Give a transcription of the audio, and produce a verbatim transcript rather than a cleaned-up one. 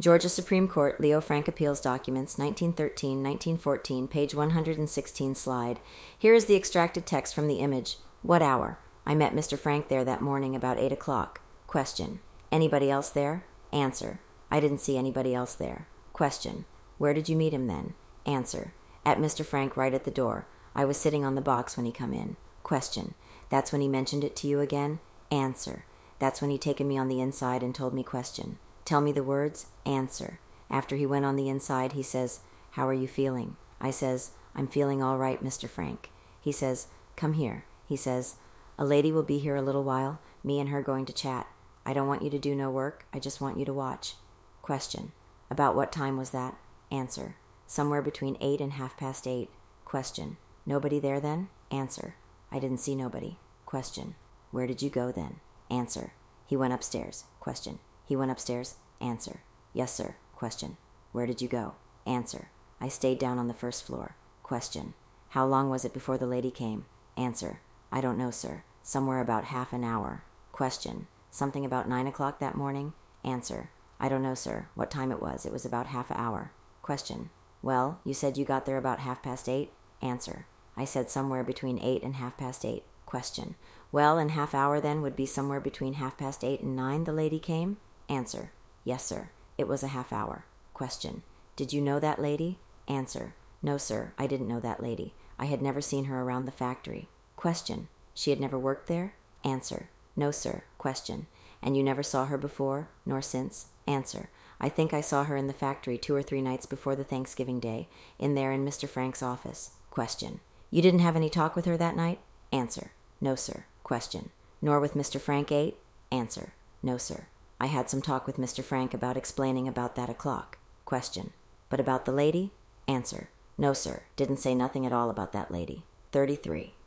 Georgia Supreme Court, Leo Frank Appeals Documents, nineteen thirteen, nineteen fourteen, page one hundred sixteen, slide. Here is the extracted text from the image. What hour? I met Mister Frank there that morning about eight o'clock. Question. Anybody else there? Answer. I didn't see anybody else there. Question. Where did you meet him then? Answer. At Mister Frank right at the door. I was sitting on the box when he come in. Question. That's when he mentioned it to you again? Answer. That's when he taken me on the inside and told me question. Tell me the words? Answer. After he went on the inside, he says, how are you feeling? I says, I'm feeling all right, Mister Frank. He says, come here. He says, a lady will be here a little while, me and her going to chat. I don't want you to do no work, I just want you to watch. Question. About what time was that? Answer. Somewhere between eight and half past eight. Question. Nobody there then? Answer. I didn't see nobody. Question. Where did you go then? Answer. He went upstairs. Question. He went upstairs? Answer. Yes, sir. Question. Where did you go? Answer. I stayed down on the first floor. Question. How long was it before the lady came? Answer. I don't know, sir. Somewhere about half an hour. Question. Something about nine o'clock that morning? Answer. I don't know, sir. What time it was. It was about half an hour. Question. Well, you said you got there about half past eight? Answer. I said somewhere between eight and half past eight. Question. Well, in half hour then would be somewhere between half past eight and nine the lady came? Answer. Yes, sir. It was a half hour. Question. Did you know that lady? Answer. No, sir. I didn't know that lady. I had never seen her around the factory. Question. She had never worked there? Answer. No, sir. Question. And you never saw her before, nor since? Answer. I think I saw her in the factory two or three nights before the Thanksgiving Day, in there in Mister Frank's office. Question. You didn't have any talk with her that night? Answer. No, sir. Question. Nor with Mister Frank eight? Answer. No, sir. I had some talk with Mister Frank about explaining about that o'clock. Question. But about the lady? Answer. No, sir. Didn't say nothing at all about that lady. thirty-three.